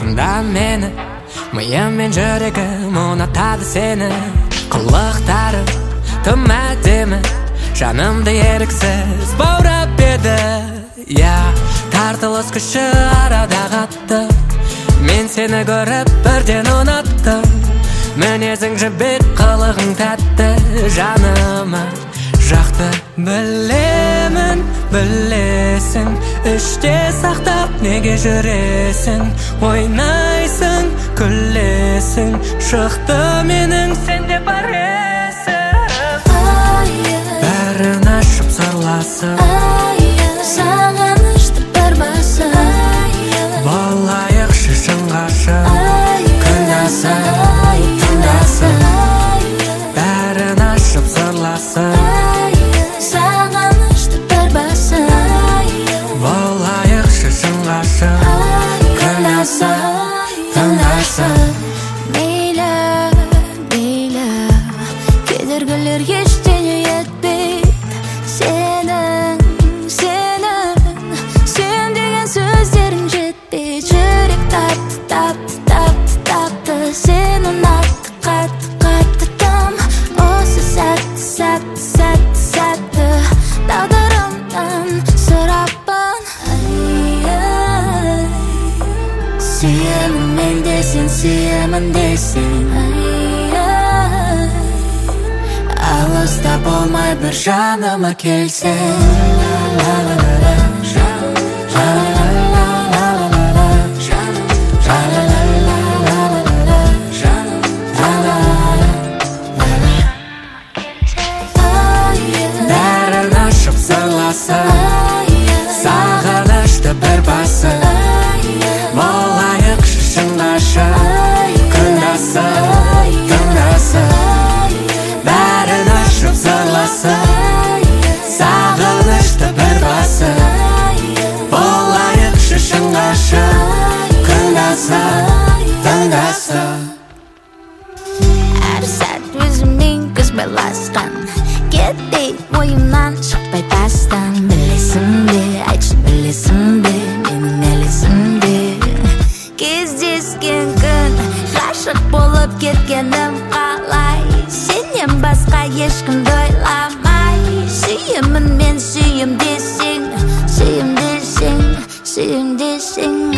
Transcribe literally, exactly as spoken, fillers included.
Тыңда мені, миым мен жүрегім ұнатады сені. Қылықтарым тым әдемі, жанымды еріксіз баурап еді. Я тартылыс күші арада қатты, мен сені көріп бірден ұнаттым. Мінезің жібек, қылығың тәтті, жаныма жақты. Білемін, білесің, іште сақтап неге жүресің? Ойнайсың, күлесің, шықты менің сенде бар есім. Бәрін ашып сырласып, сағынышты бір басып, болайық шешін ғашық, күнәсіп, тыңдасып. Бәрін ашып сырласып, сағынышты бір басып, болайық шешін ғашық, күнәсіп, тыңдасып. мейлі, мейлі, кедергілер ештеңе етпейді. Сенің, сенің, сен деген сөздерің жетпейді. Жүрек тапты, тапты, тапты, тапты, сен ұнатты, қатты, қатты тым. Осы сәтті, сәтті, сәтті, сәтті, тағдырымнан сұраппын. Сүйемін мен десең, сүйемін десең, алыста болмай бір жаныма келсең. Бәрін ашып сырласып, сағынышты бір басып, болайық шешін ғашық, күнәсіп, тыңдасып. Бәрін ашып сырласып, сағынышты бір басып, болайық шешін ғашық, күнәсіп, тыңдасып. Әр сәт өзіммен көзбайласқан, кетпей ойымнан шықпай тастан. Білесің бе, айтшы білесің бе, менің әлі есімде кездескен күн, ғашық болып кеткенім қалай. Сенен басқа ешкімді ойламай, сүйемін мен, сүйем десең, сүйем десең, сүйем десең.